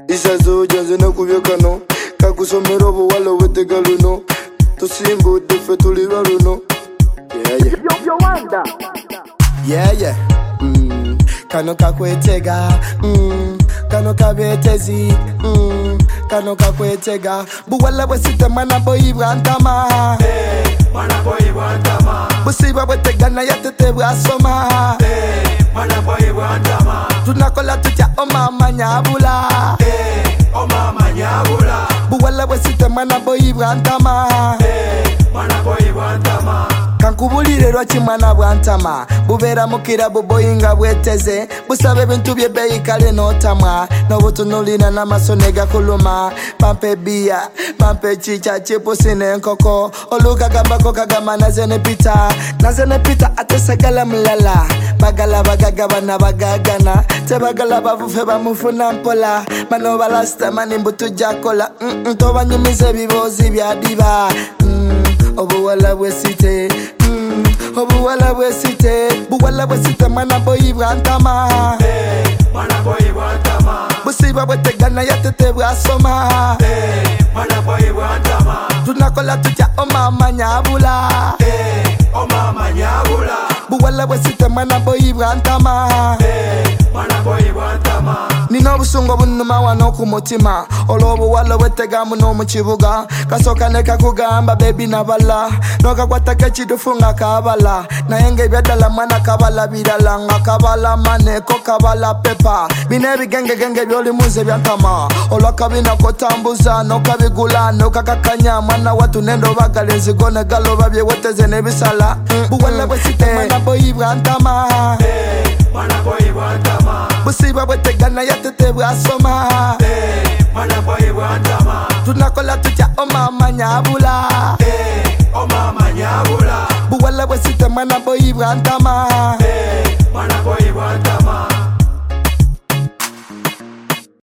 Isazo janze na kubyekano kakusomera obuwala wetega luno tusimbudde ffe tuli lwaluno yeah. Kano kakwetega kano kabetezi kano kakwetega buwala bwesite mwana boyi bwantama mwana boyi bwantama busiba bwetegana yatete bwasoma mwana boyi bwantama tunakola tutya omama nyabula omama nyabula buwala bwesite mwana boyi bwantama mwana boyi bwantama kankubulire lwaki mwana bwantama bubeera mukira buboyinga bweteze busaba ebintu byebeeyi kale notamwa n'obutunulina n'amaso negakuluma pampe biya pampe chicha chipusi n'enkoko olukagambako kagamba naze ne pita ate sagala mulala bagala bagagabana bagagana tebagala bavufe bamufuna mpola mano balasita mani mbutujakola tobanyumiza ebibuuzi byadiba obuwala bwesite obuwala bwesite buwala bwesite mwana boyi bwantama mwana boyi bwantama busiba bwetegana yatete bwasoma mwana boyi bwantama tunakola tutya omama nyabula omama nyabula buwala bwesite mwana boyi bwantama mwana boyi bwantama nina obusungu bunuma wano ku mutima olw'obuwala bwetega muno mu kibuga kasooka ne kakugamba bebi nabala n'okakwatako ekidufu nga kabala naye ng'ebyaddala mwana kabala birala nga kabala maneko kabala pepa bina ebigengegenge by'olimuze byantama olwakabina kotambuza n'okabigula n'okakakanya mwana watu n'endobagala enzigo ne galoba byeweteze n'ebisala buwala bwesite mwana boyi bwantama mwana boyi bwantama busiba bwetegana yatete bwasoma mwana boyi bwantama tunakola tutya omama nyabula omama nyabula buwala bwesite mwana boyi bwantama mwana